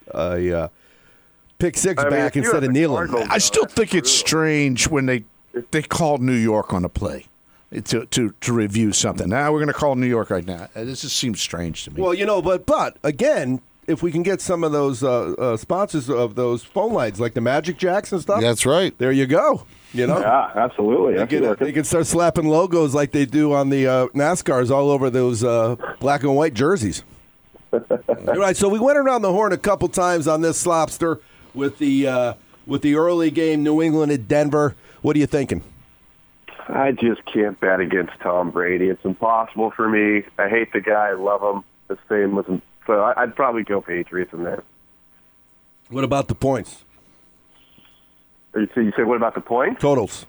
pick 6 back instead of kneeling. I still think it's strange when they called New York on a play to review something. Now we're going to call New York right now. This just seems strange to me. Well, but again, if we can get some of those sponsors of those phone lines, like the Magic Jacks and stuff. That's right. There you go. Yeah, absolutely. They can start slapping logos like they do on the NASCARs all over those black and white jerseys. All right, so we went around the horn a couple times on this Slopster with the early game, New England at Denver. What are you thinking? I just can't bet against Tom Brady. It's impossible for me. I hate the guy. I love him. The same wasn't. So I'd probably go Patriots in there. What about the points? You said what about the points? Totals.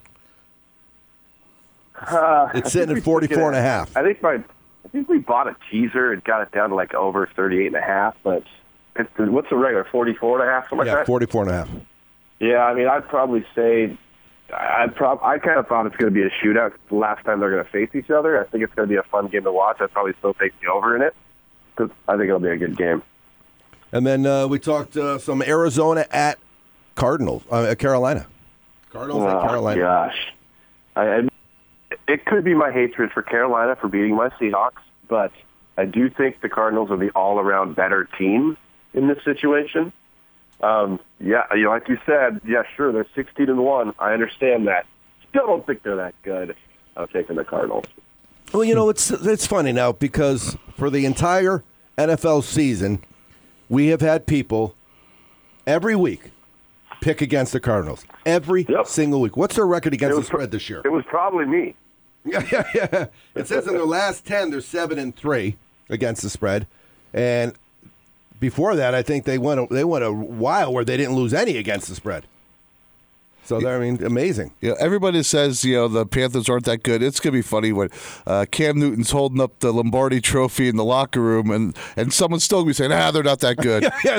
It's sitting at 44.5. I think we bought a teaser and got it down to like over 38.5. But what's the regular 44.5? Something like that. 44.5. Yeah, I mean, I'd probably say I kind of thought it's going to be a shootout. The last time they're going to face each other, I think it's going to be a fun game to watch. I'd probably still take the over in it because I think it'll be a good game. And then we talked some Arizona at Carolina. Cardinals at Carolina. Gosh. It could be my hatred for Carolina for beating my Seahawks, but I do think the Cardinals are the all-around better team in this situation. Like you said, sure, they're 16-1. I understand that. Still don't think they're that good. I'm taking the Cardinals. Well, it's funny now because for the entire NFL season, we have had people every week pick against the Cardinals. Every single week. What's their record against the spread this year? It was probably me. Yeah. It says in their last 10, they're 7-3 against the spread. And before that, I think they went a while where they didn't lose any against the spread. So, amazing. Yeah, everybody says, the Panthers aren't that good. It's going to be funny when Cam Newton's holding up the Lombardi trophy in the locker room and someone's still going to be saying, they're not that good.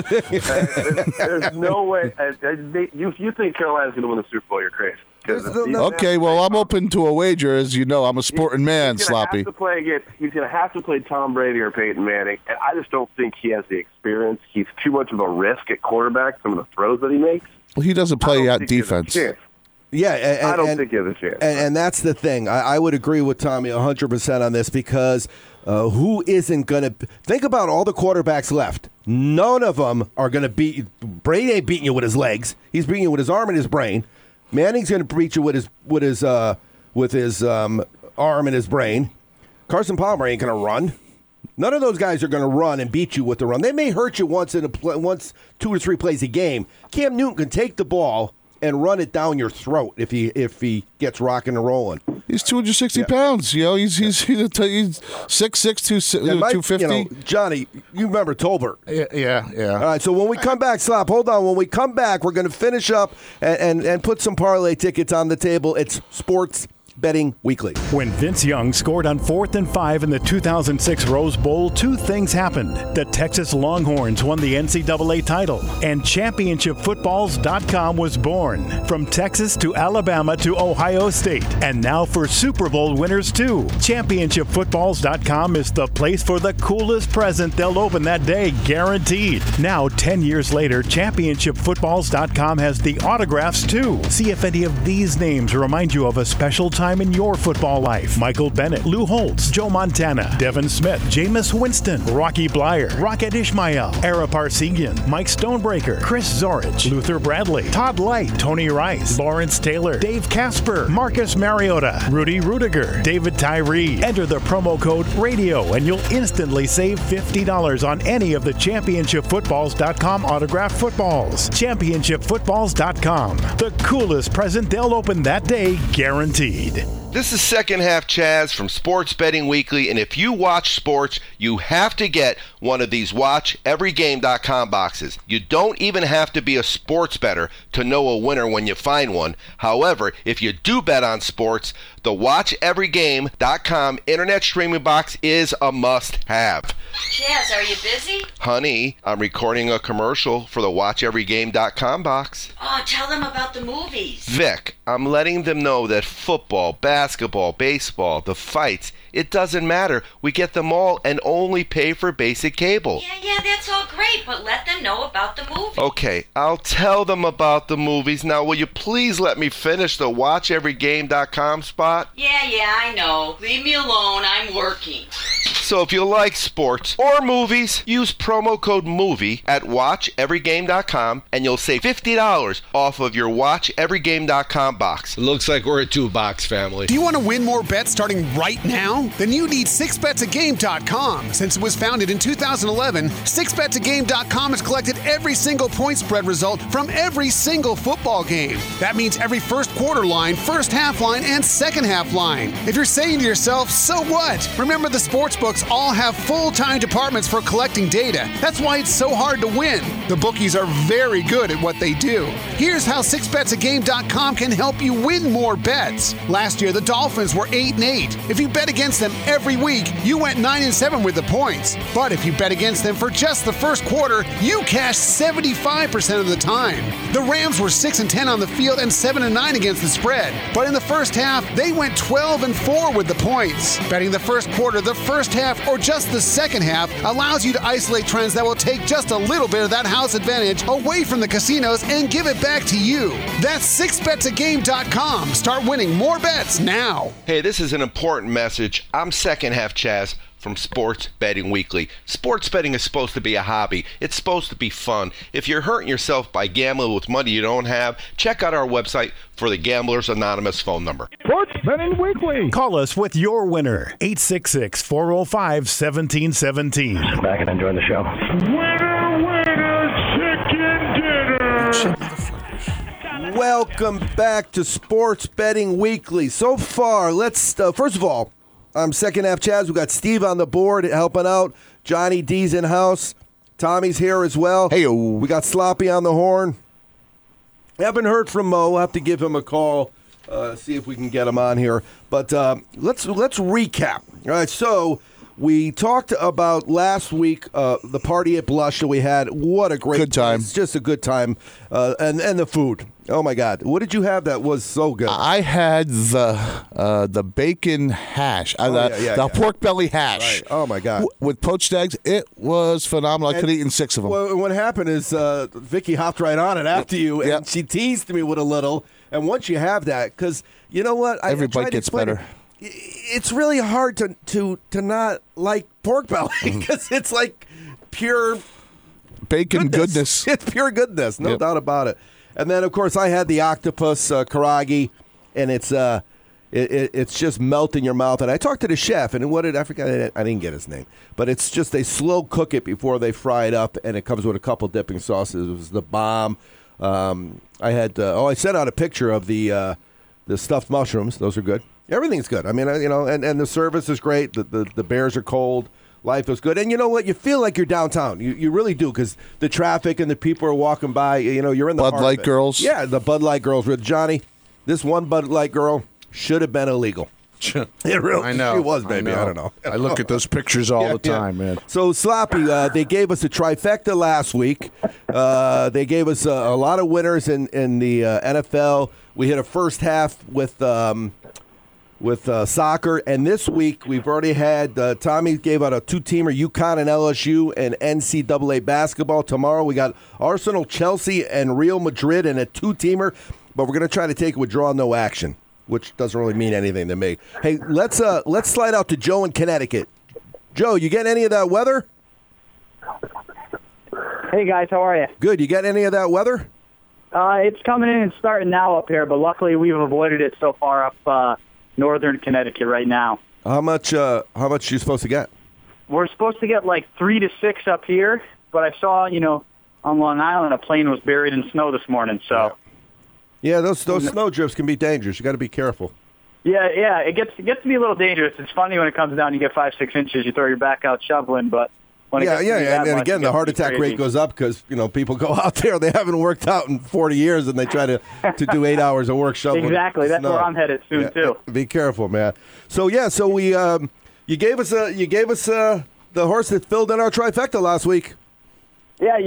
There's no way. You think Carolina's going to win the Super Bowl, you're crazy. Okay, well, I'm open to a wager. As you know, I'm a sporting man, Sloppy. He's going to have to play Tom Brady or Peyton Manning, and I just don't think he has the experience. He's too much of a risk at quarterback, some of the throws that he makes. Well, he doesn't play out defense. Yeah, I don't think he has a chance. And that's the thing. I would agree with Tommy 100% on this because who isn't going to – think about all the quarterbacks left. None of them are going to beat – Brady ain't beating you with his legs. He's beating you with his arm and his brain. Manning's going to beat you with his arm and his brain. Carson Palmer ain't going to run. None of those guys are going to run and beat you with the run. They may hurt you once 2 to 3 plays a game. Cam Newton can take the ball and run it down your throat if he gets rocking and rolling. He's 260 pounds. He's 6'6", 250. Johnny, you remember Tolbert? Yeah. All right. So when we come back, hold on. When we come back, we're going to finish up and put some parlay tickets on the table. It's Sports Betting Weekly. When Vince Young scored on 4th and 5 in the 2006 Rose Bowl, 2 things happened. The Texas Longhorns won the NCAA title, and ChampionshipFootballs.com was born. From Texas to Alabama to Ohio State, and now for Super Bowl winners too. ChampionshipFootballs.com is the place for the coolest present they'll open that day, guaranteed. Now, 10 years later, ChampionshipFootballs.com has the autographs too. See if any of these names remind you of a special time time in your football life. Michael Bennett, Lou Holtz, Joe Montana, Devin Smith, Jameis Winston, Rocky Blyer, Rocket Ishmael, Ara Parsegian, Mike Stonebreaker, Chris Zorich, Luther Bradley, Todd Light, Tony Rice, Lawrence Taylor, Dave Casper, Marcus Mariota, Rudy Rudiger, David Tyree. Enter the promo code RADIO and you'll instantly save $50 on any of the ChampionshipFootballs.com autographed footballs. ChampionshipFootballs.com. The coolest present they'll open that day, guaranteed. This is Second Half Chaz from Sports Betting Weekly, and if you watch sports, you have to get one of these WatchEveryGame.com boxes. You don't even have to be a sports bettor to know a winner when you find one. However, if you do bet on sports, the WatchEveryGame.com internet streaming box is a must-have. Chaz, are you busy? Honey, I'm recording a commercial for the WatchEveryGame.com box. Oh, tell them about the movies. Vic, I'm letting them know that football, basketball, baseball, the fights, it doesn't matter. We get them all and only pay for basic cable. Yeah, that's all great, but let them know about the movies. Okay, I'll tell them about the movies. Now, will you please let me finish the WatchEveryGame.com spot? Yeah, I know. Leave me alone. I'm working. So if you like sports or movies, use promo code MOVIE at WatchEveryGame.com and you'll save $50 off of your WatchEveryGame.com box. It looks like we're a two-box family. Do you want to win more bets starting right now? Then you need 6betsagame.com. Since it was founded in 2011, 6betsagame.com has collected every single point spread result from every single football game. That means every first quarter line, first half line, and second half line. If you're saying to yourself, so what? Remember, the sportsbooks all have full-time departments for collecting data. That's why it's so hard to win. The bookies are very good at what they do. Here's how 6betsagame.com can help you win more bets. Last year, the Dolphins were 8-8. If you bet against them every week, you went 9-7 with the points. But if you bet against them for just the first quarter, you cashed 75% of the time. The Rams were 6-10 on the field and 7-9 against the spread. But in the first half, they went 12-4 with the points. Betting the first quarter, the first half, or just the second half allows you to isolate trends that will take just a little bit of that house advantage away from the casinos and give it back to you. That's 6betsagame.com. Start winning more bets now. Hey, this is an important message. I'm Second Half Chaz from Sports Betting Weekly. Sports betting is supposed to be a hobby. It's supposed to be fun. If you're hurting yourself by gambling with money you don't have, check out our website for the Gamblers Anonymous phone number. Sports Betting Weekly. Call us with your winner, 866-405-1717. Back and enjoy the show. Winner, chicken dinner. Welcome back to Sports Betting Weekly. So far, let's first of all, I'm Second Half Chaz. We got Steve on the board helping out. Johnny D's in house. Tommy's here as well. Hey, we got Sloppy on the horn. Haven't heard from Mo. We'll have to give him a call. See if we can get him on here. But let's recap. All right. So we talked about last week the party at Blush that we had. What a great good time! It's just a good time, and the food. Oh my God! What did you have that was so good? I had the bacon hash, the pork belly hash. Right. Oh my God! With poached eggs, it was phenomenal. I could have eaten 6 of them. Well, what happened is Vicky hopped right on it after you, and she teased me with a little. And once you have that, because you know what, every bite gets better. It's really hard to not like pork belly because it's like pure bacon goodness. It's pure goodness, no doubt about it. And then, of course, I had the octopus karagi, and it's just melt in your mouth. And I talked to the chef, and I forgot, I didn't get his name, but it's just they slow cook it before they fry it up, and it comes with a couple dipping sauces. It was the bomb. I sent out a picture of the stuffed mushrooms. Those are good. Everything's good. I mean, and the service is great. The beers are cold. Life is good. And you know what? You feel like you're downtown. You really do, because the traffic and the people are walking by. You're in the Bud Light girls. Yeah, the Bud Light girls. With Johnny, this one Bud Light girl should have been illegal. It really, I know. She was, baby. I don't know. I look at those pictures all the time, man. So, Sloppy, they gave us a trifecta last week. They gave us a lot of winners in the NFL. We hit a first half with soccer, and this week we've already had Tommy gave out a 2-teamer, UConn and LSU, and NCAA basketball. Tomorrow we got Arsenal, Chelsea, and Real Madrid in a 2-teamer, but we're going to try to take a withdrawal, no action. which doesn't really mean anything to me. Hey, let's slide out to Joe in Connecticut. Joe, you getting any of that weather? Hey, guys, how are you? Good. You getting any of that weather? It's coming in and starting now up here, but luckily we've avoided it so far up northern Connecticut right now. How much are you supposed to get? We're supposed to get like 3 to 6 up here, but I saw, on Long Island, a plane was buried in snow this morning, so. Yeah, those snow drifts can be dangerous. You got to be careful. Yeah, it gets to be a little dangerous. It's funny when it comes down, you get 5-6 inches, you throw your back out shoveling, but when it gets to be that and much, again, the heart attack rate goes up because people go out there, they haven't worked out in 40 years, and they try to do 8 hours of work shoveling. Exactly, that's snow. where I'm headed soon too. Be careful, man. So we you gave us the horse that filled in our trifecta last week. Yeah,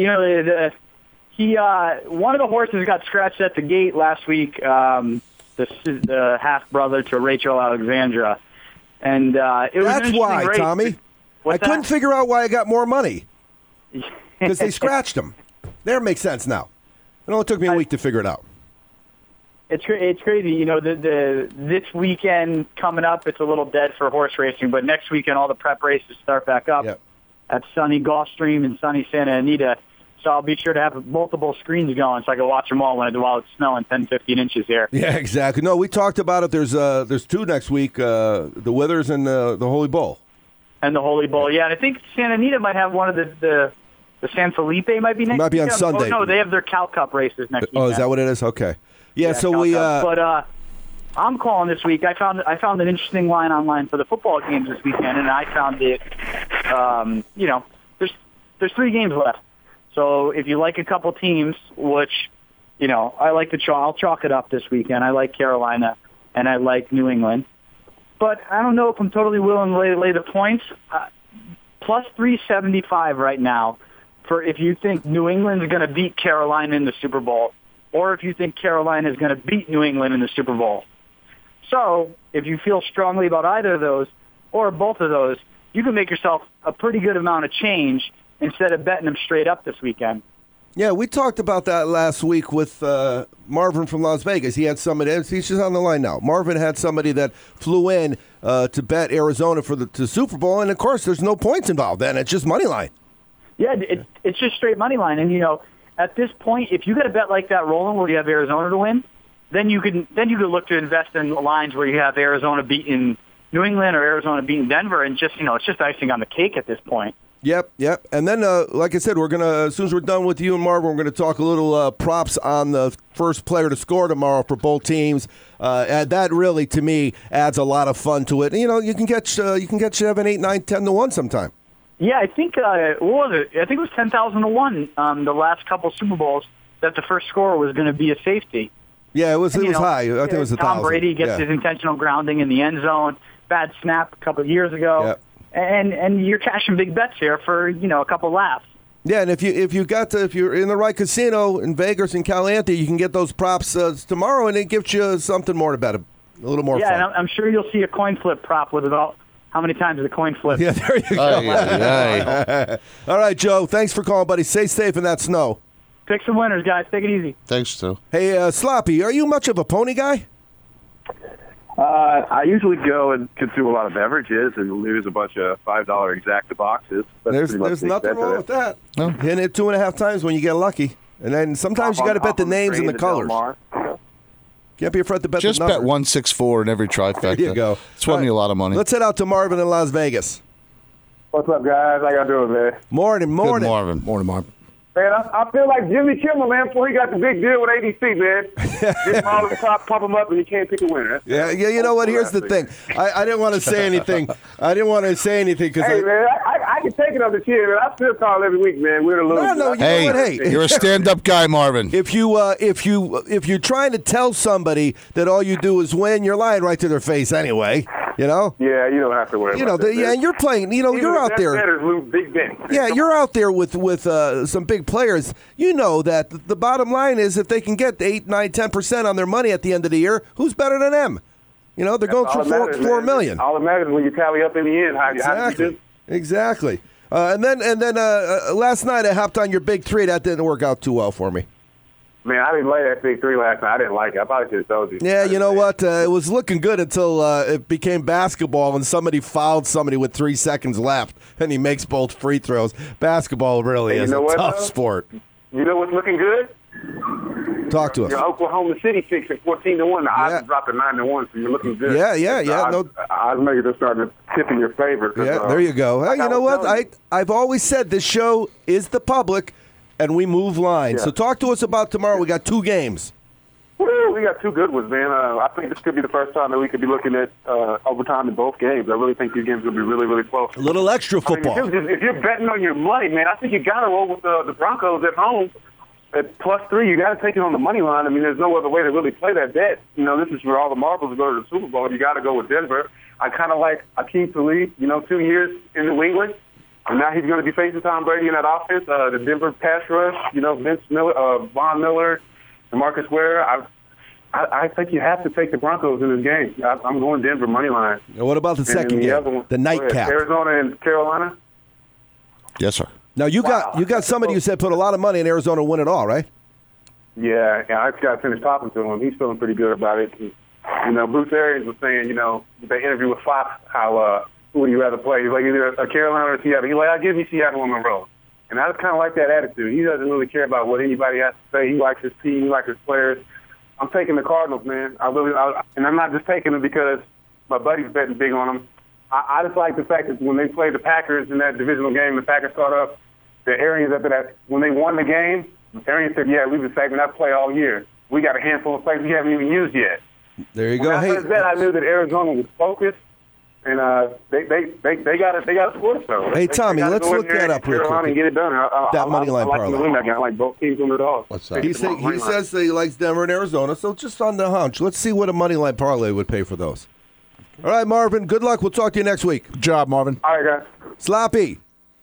one of the horses got scratched at the gate last week. The half brother to Rachel Alexandra, and it was that's why, race. Tommy. I couldn't figure out why I got more money because they scratched him. There makes sense now. It only took me a week to figure it out. It's crazy, this weekend coming up, it's a little dead for horse racing, but next weekend all the prep races start back up at sunny Gulfstream and sunny Santa Anita. So I'll be sure to have multiple screens going so I can watch them all while it's snowing 10, 15 inches here. Yeah, exactly. No, we talked about it. There's 2 next week, the Withers and the Holy Bull. And the Holy Bull, yeah. And I think Santa Anita might have one of the San Felipe might be next. Might be on weekend. Sunday. Oh, no, they have their Cal Cup races next weekend. Oh, is that what it is? Okay. Yeah, so Cal we. But I'm calling this week. I found an interesting line online for the football games this weekend, and I found it. There's 3 games left. So if you like a couple teams, which, I like I'll chalk it up this weekend. I like Carolina, and I like New England. But I don't know if I'm totally willing to lay the points. Plus 375 right now for if you think New England is going to beat Carolina in the Super Bowl, or if you think Carolina is going to beat New England in the Super Bowl. So if you feel strongly about either of those, or both of those, you can make yourself a pretty good amount of change instead of betting them straight up this weekend. Yeah, we talked about that last week with Marvin from Las Vegas. He had somebody, he's just on the line now. Marvin had somebody that flew in to bet Arizona for the Super Bowl, and of course there's no points involved then. It's just money line. Yeah, it's just straight money line. And, at this point, if you got a bet like that rolling where you have Arizona to win, then you could look to invest in lines where you have Arizona beating New England or Arizona beating Denver, and just, it's just icing on the cake at this point. Yep. And then, like I said, we're going to, as soon as we're done with you and Marvin, we're going to talk a little props on the first player to score tomorrow for both teams. And that really, to me, adds a lot of fun to it. You can get 7, 8, 9, 10 to 1 sometime. Yeah, I think, what was it? I think it was 10,000 to 1 the last couple Super Bowls that the first scorer was going to be a safety. Yeah, it was high. I think it was 1,000. Tom Brady gets his intentional grounding in the end zone. Bad snap a couple of years ago. Yep. And you're cashing big bets here for, a couple laughs. Yeah, and if you're in the right casino in Vegas and Caliente, you can get those props tomorrow, and it gives you something more to bet, a little more fun. Yeah, and I'm sure you'll see a coin flip prop with about how many times the coin flip. Yeah, there you go. All right, Joe, thanks for calling, buddy. Stay safe in that snow. Pick some winners, guys. Take it easy. Thanks, Joe. Hey, Sloppy, are you much of a pony guy? I usually go and consume a lot of beverages and lose a bunch of $5 Exacta boxes. There's nothing wrong with that. No. Hitting it 2.5 times when you get lucky. And then sometimes you got to bet the names and the colors. Can't be afraid to bet just the number. bet 164 in every trifecta. There you go. It's winning you a lot of money. Let's head out to Marvin in Las Vegas. What's up, guys? How y'all doing, man? Morning. Good Marvin. Morning, Marvin. Man, I feel like Jimmy Kimmel, man, before he got the big deal with ADC, man. Get him all the top, pump him up, and he can't pick a winner. Yeah. You know what? Here's the thing. I didn't want to say anything. Because hey, man, I can take it on the chin, man. I still call every week, man. We're the losers. No, you know what? Hey, you're a stand-up guy, Marvin. If you're trying to tell somebody that all you do is win, you're lying right to their face anyway. Yeah, you don't have to worry about that. And you're playing, you're out there. Big Ben. Yeah, you're out there with some big players. You know that the bottom line is if they can get 8, 9, 10% on their money at the end of the year, who's better than them? They're going for $4 million. All that matters when you tally up in the end. Exactly. And then last night I hopped on your big three. That didn't work out too well for me. Man, I didn't lay that big 3 last night. I didn't like it. I probably should have told you. Yeah, you know what? It was looking good until it became basketball and somebody fouled somebody with 3 seconds left, and he makes both free throws. Basketball really is a tough sport. You know what's looking good? Talk to us. Oklahoma City fixed it 14-1. The odds dropped to 9-1, so you're looking good. Yeah. Odds maybe they're starting to tip in your favor. Yeah, there you go. Hey, you know what? I've always said this show is the public, and we move lines. Yeah. So talk to us about tomorrow. We got 2 games. Woo, we got 2 good ones, man. I think this could be the first time that we could be looking at overtime in both games. I really think these games will be really, really close. A little extra football. I mean, if you're betting on your money, man, I think you got to roll with the Broncos at home. At +3, you got to take it on the money line. I mean, there's no other way to really play that bet. You know, this is where all the marbles go to the Super Bowl. You got to go with Denver. I kind of like Akeem Talib, 2 years in New England. And now he's going to be facing Tom Brady in that offense. The Denver pass rush, Vince Miller, Von Miller, and Marcus Ware. I think you have to take the Broncos in this game. I'm going Denver money line. And what about the second game? The nightcap. Arizona and Carolina? Yes, sir. Now, you got somebody who said put a lot of money in Arizona to win it all, right? Yeah, I just got to finish talking to him. He's feeling pretty good about it. Bruce Arians was saying, with the interview with Fox, how who would you rather play? He's like, either a Carolina or Seattle. He's like, I'll give you Seattle on the road. And I just kind of like that attitude. He doesn't really care about what anybody has to say. He likes his team. He likes his players. I'm taking the Cardinals, man. And I'm not just taking them because my buddy's betting big on them. I just like the fact that when they played the Packers in that divisional game, the Packers caught up. The Arians after that, when they won the game, Arians said, "Yeah, we've been saving that play all year. We got a handful of plays we haven't even used yet." There you go. When I heard that, I knew that Arizona was focused, and they got to score. So hey, Tommy, let's look that up real quick. And get it done. That money line parlay. I like both teams on the dog. What's that? He says that he likes Denver and Arizona, so just on the hunch, let's see what a money line parlay would pay for those. All right, Marvin, good luck. We'll talk to you next week. Good job, Marvin. All right, guys. Sloppy.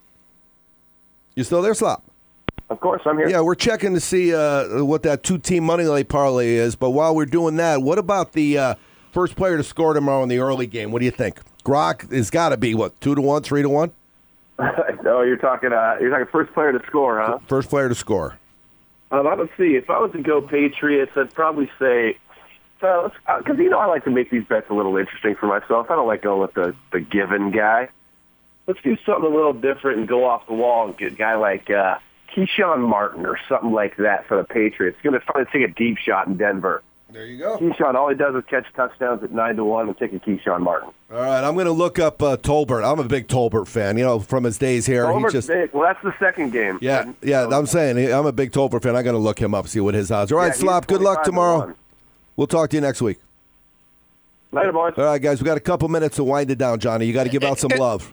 You still there, Slop? Of course, I'm here. Yeah, we're checking to see what that 2-team money line parlay is. But while we're doing that, what about the first player to score tomorrow in the early game? What do you think? Gronk has got to be, 2-1, 3-1? No, you're talking first player to score, huh? First player to score. Let's see. If I was to go Patriots, I'd probably say, because I like to make these bets a little interesting for myself. I don't like going with the given guy. Let's do something a little different and go off the wall and get a guy like Keyshawn Martin or something like that for the Patriots. He's going to finally take a deep shot in Denver. There you go. Keyshawn, all he does is catch touchdowns at 9-1 and taking Keyshawn Martin. All right, I'm going to look up Tolbert. I'm a big Tolbert fan, from his days here. Tolbert's big. Well, that's the second game. Yeah, I'm saying I'm a big Tolbert fan. I'm going to look him up, see what his odds are. All right, Slop, good luck tomorrow. We'll talk to you next week. Later, boys. All right, guys, we got a couple minutes to wind it down, Johnny. You got to give out some love.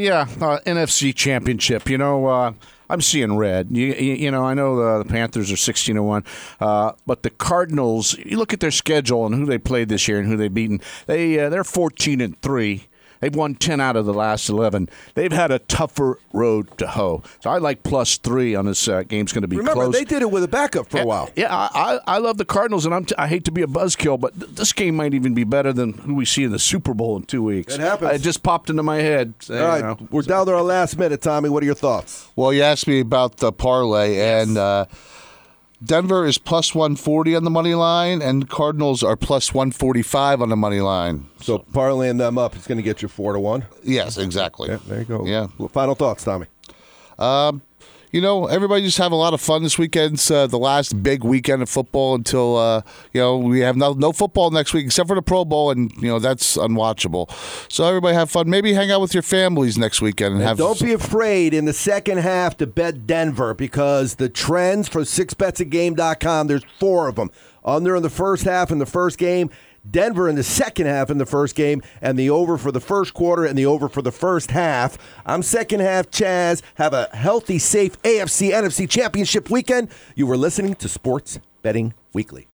NFC Championship. I'm seeing red. I know the Panthers are 16-1, but the Cardinals. You look at their schedule and who they played this year and who they've beaten. They're 14-3. They've won 10 out of the last 11. They've had a tougher road to hoe. So I like +3 on this game's going to be close. Remember, they did it with a backup for a while. Yeah, I love the Cardinals, and I hate to be a buzzkill, but this game might even be better than who we see in the Super Bowl in 2 weeks. It happens. It just popped into my head. All right, we're down to our last minute, Tommy. What are your thoughts? Well, you asked me about the parlay, and Denver is +140 on the money line, and Cardinals are +145 on the money line. So parlaying them up is going to get you 4-1. Yes, exactly. Yeah, there you go. Yeah. Well, final thoughts, Tommy. Everybody just have a lot of fun this weekend. It's the last big weekend of football until, we have no football next week except for the Pro Bowl, and, that's unwatchable. So everybody have fun. Maybe hang out with your families next weekend. And don't be afraid in the second half to bet Denver, because the trends for 6betsagame.com, there's 4 of them. Under in the first half in the first game, Denver in the second half in the first game, and the over for the first quarter and the over for the first half. I'm second half Chaz. Have a healthy, safe AFC, NFC championship weekend. You were listening to Sports Betting Weekly.